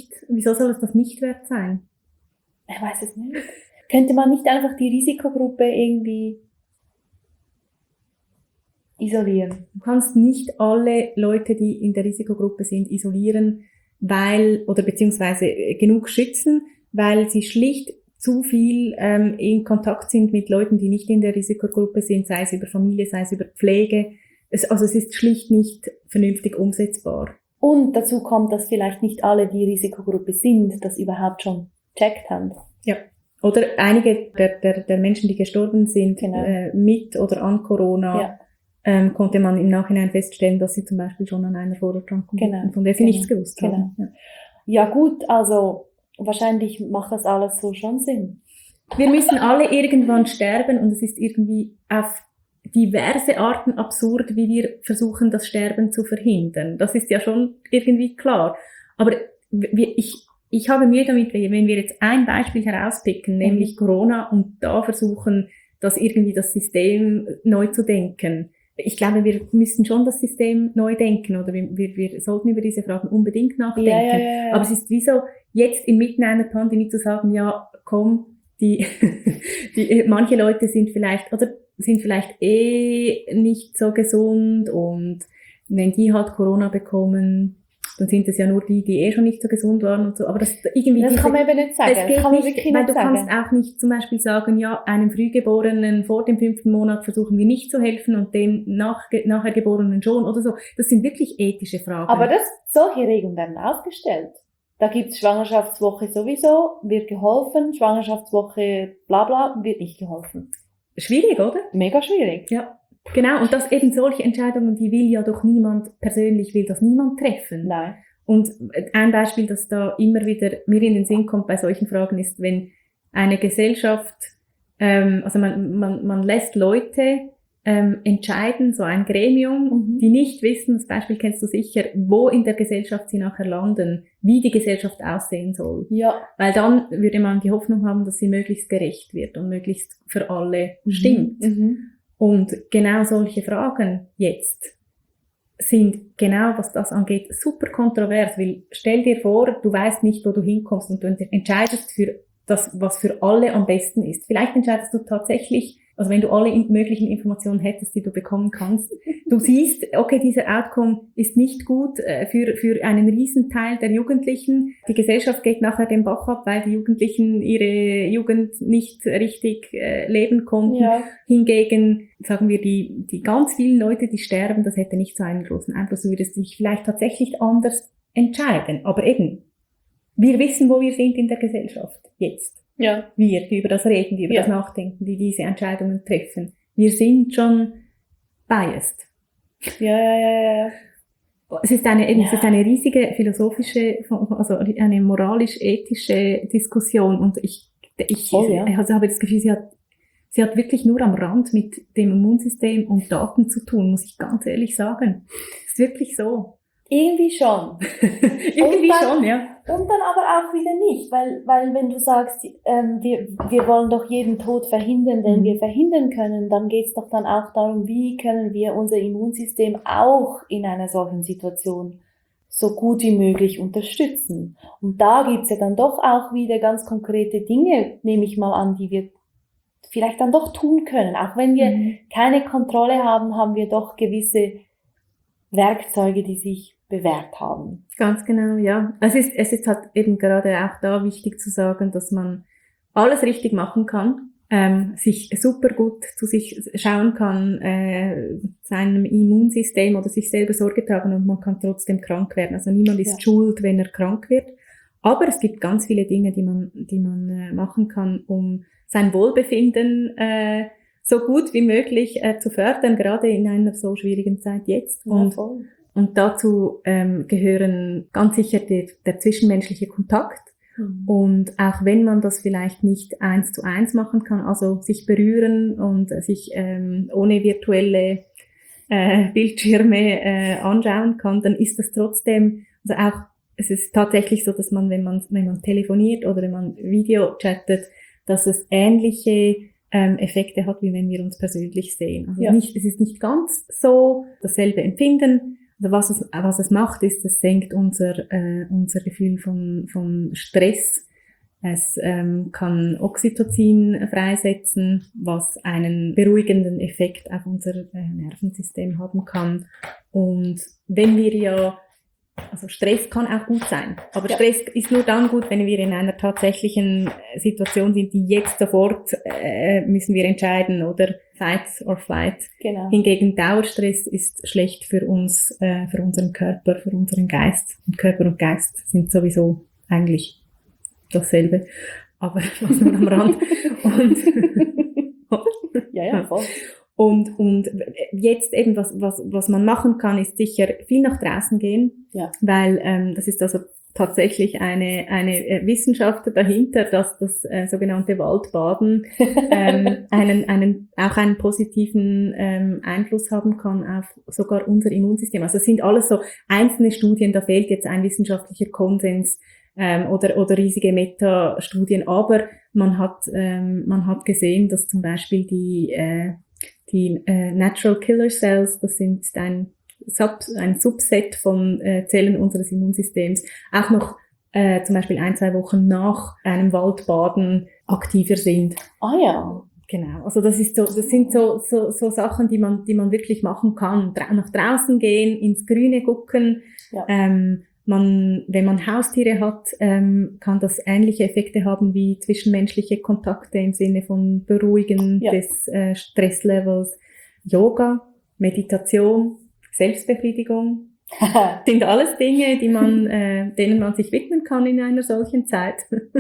es das nicht wert sein? Ich weiß es nicht. Könnte man nicht einfach die Risikogruppe irgendwie isolieren. Du kannst nicht alle Leute, die in der Risikogruppe sind, isolieren, beziehungsweise genug schützen, weil sie schlicht zu viel in Kontakt sind mit Leuten, die nicht in der Risikogruppe sind, sei es über Familie, sei es über Pflege. Es ist schlicht nicht vernünftig umsetzbar. Und dazu kommt, dass vielleicht nicht alle, die Risikogruppe sind, das überhaupt schon checkt haben. Ja. Oder einige der Menschen, die gestorben sind, Genau. mit oder an Corona, Ja. konnte man im Nachhinein feststellen, dass sie zum Beispiel schon an einer Vorerkrankung litten, von der sie nichts gewusst haben. Ja. Ja gut, also wahrscheinlich macht das alles so schon Sinn. Wir müssen alle irgendwann sterben und es ist irgendwie auf diverse Arten absurd, wie wir versuchen, das Sterben zu verhindern. Das ist ja schon irgendwie klar. Aber ich habe Mühe damit, wenn wir jetzt ein Beispiel herauspicken, nämlich Corona, und da versuchen, das System neu zu denken. Ich glaube, wir müssen schon das System neu denken, oder wir sollten über diese Fragen unbedingt nachdenken. Ja. Aber es ist wie so, jetzt inmitten einer Pandemie zu sagen, ja, komm, manche Leute sind vielleicht nicht so gesund, und wenn die halt Corona bekommen, dann sind es ja nur die schon nicht so gesund waren und so. Aber das kann man eben nicht sagen. Das geht kann man nicht, wirklich weil nicht du sagen. kannst auch nicht zum Beispiel sagen, ja, einem Frühgeborenen vor dem 5. Monat versuchen wir nicht zu helfen und dem nachher Geborenen schon oder so. Das sind wirklich ethische Fragen. Aber solche Regeln werden aufgestellt. Da gibt's Schwangerschaftswoche sowieso, wird geholfen, Schwangerschaftswoche bla bla, wird nicht geholfen. Schwierig, oder? Mega schwierig. Ja. Genau, und das eben solche Entscheidungen, die will ja doch niemand treffen. Nein. Und ein Beispiel, das da immer wieder mir in den Sinn kommt bei solchen Fragen, ist, wenn eine Gesellschaft, man lässt Leute entscheiden, so ein Gremium, die nicht wissen, das Beispiel kennst du sicher, wo in der Gesellschaft sie nachher landen, wie die Gesellschaft aussehen soll. Ja. Weil dann würde man die Hoffnung haben, dass sie möglichst gerecht wird und möglichst für alle stimmt. Und genau solche Fragen jetzt sind genau, was das angeht, super kontrovers, weil stell dir vor, du weißt nicht, wo du hinkommst und du entscheidest für das, was für alle am besten ist. Vielleicht entscheidest du tatsächlich, also wenn du alle möglichen Informationen hättest, die du bekommen kannst, du siehst, okay, dieser Outcome ist nicht gut für einen Riesenteil der Jugendlichen. Die Gesellschaft geht nachher den Bach ab, weil die Jugendlichen ihre Jugend nicht richtig leben konnten. Ja. Hingegen, sagen wir, die ganz vielen Leute, die sterben, das hätte nicht so einen großen Einfluss. Du würdest dich vielleicht tatsächlich anders entscheiden. Aber eben, wir wissen, wo wir sind in der Gesellschaft jetzt. Ja. Wir, die über das reden, die über das nachdenken, die diese Entscheidungen treffen. Wir sind schon biased. Ja. Es ist eine riesige philosophische, also eine moralisch-ethische Diskussion, und ich habe das Gefühl, sie hat wirklich nur am Rand mit dem Immunsystem und Daten zu tun, muss ich ganz ehrlich sagen. Ist wirklich so. Irgendwie schon. Irgendwie schon, ja. Und dann aber auch wieder nicht, weil wenn du sagst, wir wollen doch jeden Tod verhindern, den wir verhindern können, dann geht's doch dann auch darum, wie können wir unser Immunsystem auch in einer solchen Situation so gut wie möglich unterstützen. Und da gibt's ja dann doch auch wieder ganz konkrete Dinge, nehme ich mal an, die wir vielleicht dann doch tun können. Auch wenn wir keine Kontrolle haben, haben wir doch gewisse Werkzeuge, die sich bewährt haben. Ganz genau, ja. Es ist halt eben gerade auch da wichtig zu sagen, dass man alles richtig machen kann, sich super gut zu sich schauen kann, seinem Immunsystem oder sich selber Sorge tragen, und man kann trotzdem krank werden. Also niemand ist schuld, wenn er krank wird. Aber es gibt ganz viele Dinge, die man machen kann, um sein Wohlbefinden so gut wie möglich zu fördern, gerade in einer so schwierigen Zeit jetzt. Und dazu gehören ganz sicher der zwischenmenschliche Kontakt. Und auch wenn man das vielleicht nicht 1:1 machen kann, also sich berühren und sich ohne virtuelle Bildschirme anschauen kann, dann ist das trotzdem, also auch, es ist tatsächlich so, dass man, wenn man telefoniert oder wenn man Video chattet, dass es ähnliche Effekte hat, wie wenn wir uns persönlich sehen. Also es ist nicht ganz so dasselbe Empfinden. Also was es macht, ist, es senkt unser Gefühl von Stress Es kann Oxytocin freisetzen, was einen beruhigenden Effekt auf unser Nervensystem haben kann. Und wenn wir also Stress kann auch gut sein, aber Stress ist nur dann gut, wenn wir in einer tatsächlichen Situation sind, die jetzt sofort müssen wir entscheiden, oder Fight or Flight. Genau. Hingegen Dauerstress ist schlecht für uns, für unseren Körper, für unseren Geist. Und Körper und Geist sind sowieso eigentlich dasselbe, aber was nur am Rand. Ja, voll. Und jetzt eben, was man machen kann, ist sicher viel nach draußen gehen, weil das ist also tatsächlich eine Wissenschaft dahinter, dass das sogenannte Waldbaden auch einen positiven Einfluss haben kann auf sogar unser Immunsystem. Also es sind alles so einzelne Studien, da fehlt jetzt ein wissenschaftlicher Konsens oder riesige Metastudien, aber man hat gesehen, dass zum Beispiel die Natural Killer Cells, das sind ein Subset von Zellen unseres Immunsystems, auch noch zum Beispiel 1-2 Wochen nach einem Waldbaden aktiver sind. Ah ja. Genau. Also das sind so Sachen, die man wirklich machen kann. Nach draußen gehen, ins Grüne gucken. Ja. Wenn man Haustiere hat, kann das ähnliche Effekte haben wie zwischenmenschliche Kontakte im Sinne von Beruhigen des Stresslevels. Yoga, Meditation, Selbstbefriedigung sind alles Dinge, denen man sich widmen kann in einer solchen Zeit.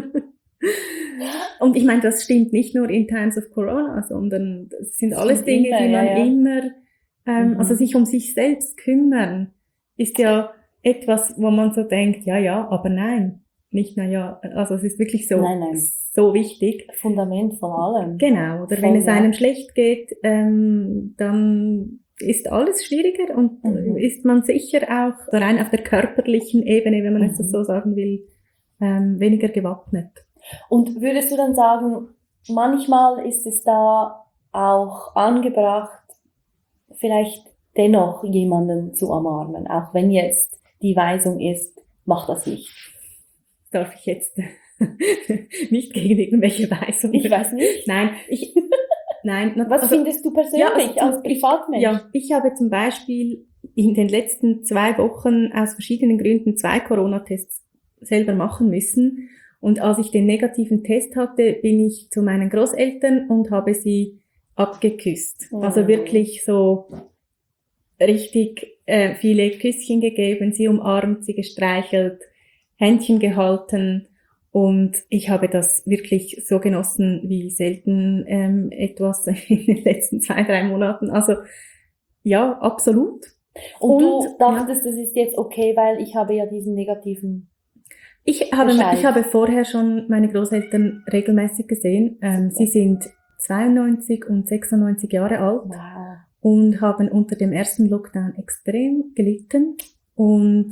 Und ich meine, das stimmt nicht nur in Times of Corona, sondern das sind alles Dinge, die man immer, also sich um sich selbst kümmern, ist ja etwas, wo man so denkt, ja, aber nein, nicht also es ist wirklich so, so wichtig. Fundament von allem. Genau, oder wenn es einem schlecht geht, dann ist alles schwieriger und ist man sicher auch rein auf der körperlichen Ebene, wenn man es so sagen will, weniger gewappnet. Und würdest du dann sagen, manchmal ist es da auch angebracht, vielleicht dennoch jemanden zu umarmen, auch wenn jetzt die Weisung ist, mach das nicht. Darf ich jetzt nicht gegen irgendwelche Weisungen? Ich weiß nicht. Nein. Was findest du persönlich als Privatmensch? Ich habe zum Beispiel in den letzten 2 Wochen aus verschiedenen Gründen 2 Corona-Tests selber machen müssen. Und als ich den negativen Test hatte, bin ich zu meinen Großeltern und habe sie abgeküsst. Also wirklich so richtig viele Küsschen gegeben, sie umarmt, sie gestreichelt, Händchen gehalten, und ich habe das wirklich so genossen wie selten etwas in den letzten 2-3 Monaten. Also ja, absolut. Und du dachtest, das ist jetzt okay, weil ich habe ja diesen negativen Ich habe vorher schon meine Großeltern regelmäßig gesehen. Sie sind 92 und 96 Jahre alt. Wow. Und haben unter dem ersten Lockdown extrem gelitten. Und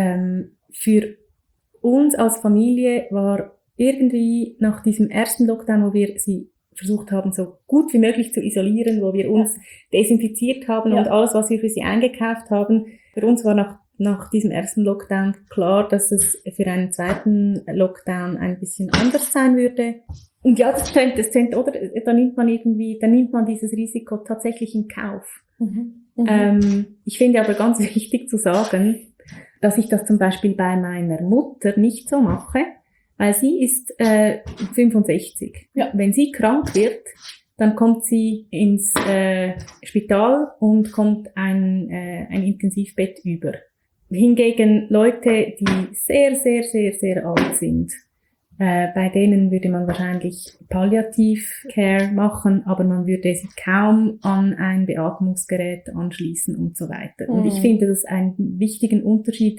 für uns als Familie war irgendwie nach diesem ersten Lockdown, wo wir sie versucht haben, so gut wie möglich zu isolieren, wo wir uns desinfiziert haben und alles, was wir für sie eingekauft haben, für uns war nach diesem ersten Lockdown klar, dass es für einen zweiten Lockdown ein bisschen anders sein würde. Und ja, das tönt, oder? Da nimmt man dieses Risiko tatsächlich in Kauf. Ich finde aber ganz wichtig zu sagen, dass ich das zum Beispiel bei meiner Mutter nicht so mache, weil sie ist 65. Ja. Wenn sie krank wird, dann kommt sie ins Spital und kommt ein Intensivbett über. Hingegen Leute, die sehr, sehr, sehr, sehr alt sind, bei denen würde man wahrscheinlich Palliativ-Care machen, aber man würde sie kaum an ein Beatmungsgerät anschließen und so weiter. Und ich finde das einen wichtigen Unterschied,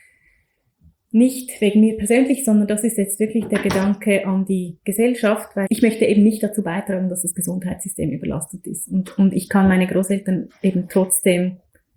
nicht wegen mir persönlich, sondern das ist jetzt wirklich der Gedanke an die Gesellschaft, weil ich möchte eben nicht dazu beitragen, dass das Gesundheitssystem überlastet ist. Und ich kann meine Großeltern eben trotzdem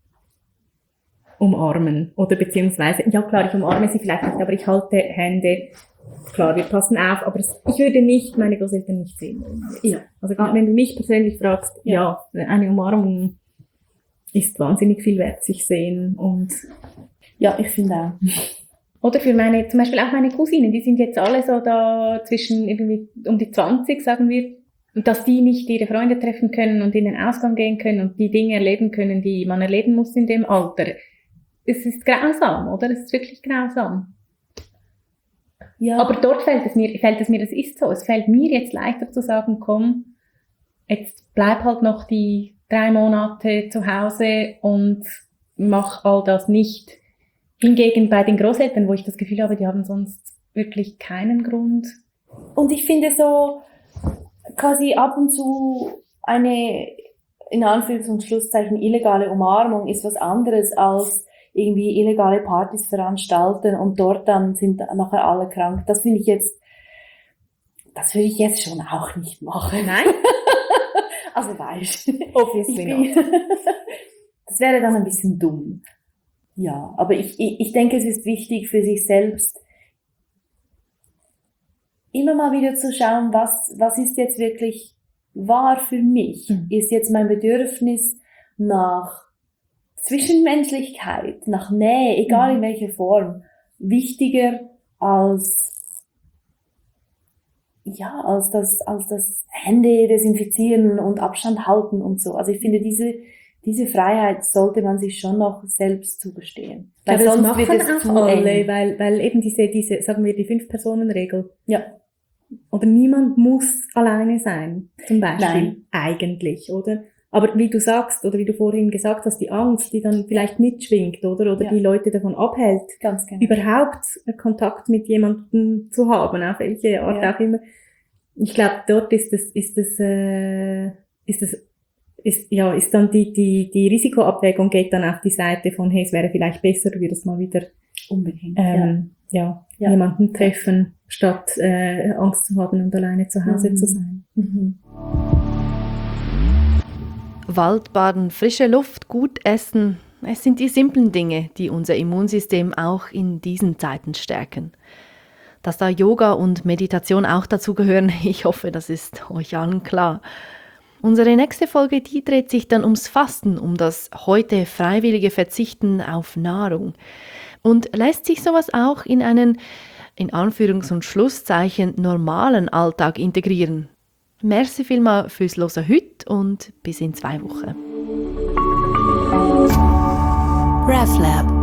umarmen. Oder beziehungsweise, ja klar, ich umarme sie vielleicht nicht, aber ich halte Hände. Klar, wir passen auf, aber ich würde nicht meine Großeltern nicht sehen wollen. Ja. Also wenn du mich persönlich fragst, ja, eine Umarmung ist wahnsinnig viel wert, sich sehen und ja, ich finde auch. Oder für zum Beispiel auch meine Cousinen, die sind jetzt alle so da zwischen irgendwie um die 20, sagen wir, und dass die nicht ihre Freunde treffen können und in den Ausgang gehen können und die Dinge erleben können, die man erleben muss in dem Alter. Es ist grausam, oder? Es ist wirklich grausam. Ja. Aber dort fällt es mir, das ist so, es fällt mir jetzt leichter zu sagen, komm, jetzt bleib halt noch die 3 Monate zu Hause und mach all das nicht. Hingegen bei den Großeltern, wo ich das Gefühl habe, die haben sonst wirklich keinen Grund. Und ich finde so, quasi ab und zu eine, in Anführungs- und Schlusszeichen, illegale Umarmung ist was anderes als irgendwie illegale Partys veranstalten und dort dann sind nachher alle krank. Das würde ich jetzt schon auch nicht machen. Nein? Also weißt du. Obviously not. Das wäre dann ein bisschen dumm. Ja, aber ich denke, es ist wichtig für sich selbst, immer mal wieder zu schauen, was ist jetzt wirklich wahr für mich? Ist jetzt mein Bedürfnis nach Zwischenmenschlichkeit, nach Nähe, egal in welcher Form, wichtiger als das Hände desinfizieren und Abstand halten und so. Also ich finde, diese Freiheit sollte man sich schon noch selbst zugestehen. Weil Weil das sonst machen wird es auch zu alle, eng. weil eben diese, sagen wir, die 5-Personen-Regel. Ja. Oder niemand muss alleine sein, zum Beispiel. Nein. Eigentlich, oder? Aber wie du sagst, oder wie du vorhin gesagt hast, die Angst, die dann vielleicht mitschwingt, oder Ja. die Leute davon abhält, Ganz genau. überhaupt Kontakt mit jemandem zu haben, auf welche Art Ja. auch immer. Ich glaube, dort ist dann die Risikoabwägung geht dann auf die Seite von, hey, es wäre vielleicht besser, du würdest mal wieder Unbedingt. Ja. jemanden treffen, statt Angst zu haben und alleine zu Hause zu sein. Mhm. Waldbaden, frische Luft, gut essen, es sind die simplen Dinge, die unser Immunsystem auch in diesen Zeiten stärken. Dass da Yoga und Meditation auch dazugehören, ich hoffe, das ist euch allen klar. Unsere nächste Folge, die dreht sich dann ums Fasten, um das heute freiwillige Verzichten auf Nahrung. Und lässt sich sowas auch in einen, in Anführungs- und Schlusszeichen, normalen Alltag integrieren? Merci vielmals fürs Hören heute und bis in 2 Wochen. RefLab